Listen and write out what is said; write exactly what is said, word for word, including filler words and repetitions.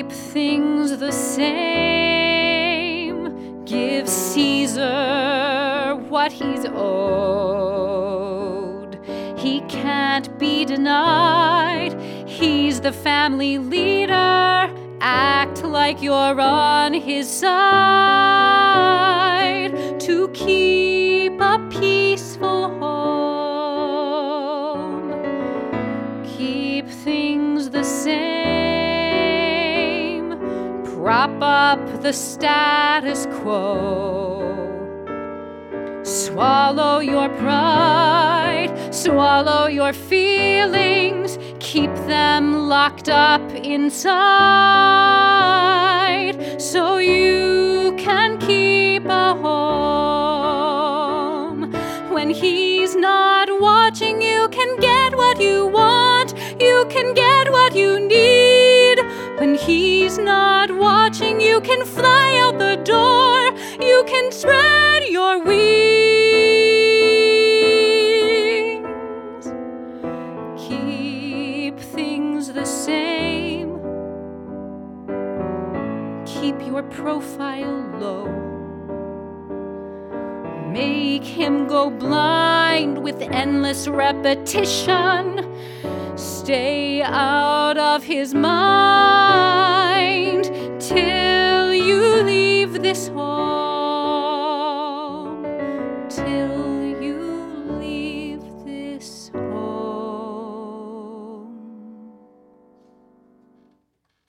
Keep things the same. Give Caesar what he's owed. He can't be denied. He's the family leader. Act like you're on his side to keep a peaceful home. Keep things the same. Prop up the status quo. Swallow your pride, swallow your feelings, keep them locked up inside so you can keep a home. When he's not watching, you can get what you want, you can get what you need. When he's not watching, you can fly out the door, you can spread your wings. Keep things the same. Keep your profile low. Make him go blind with endless repetition. Stay out of his mind till you leave this home.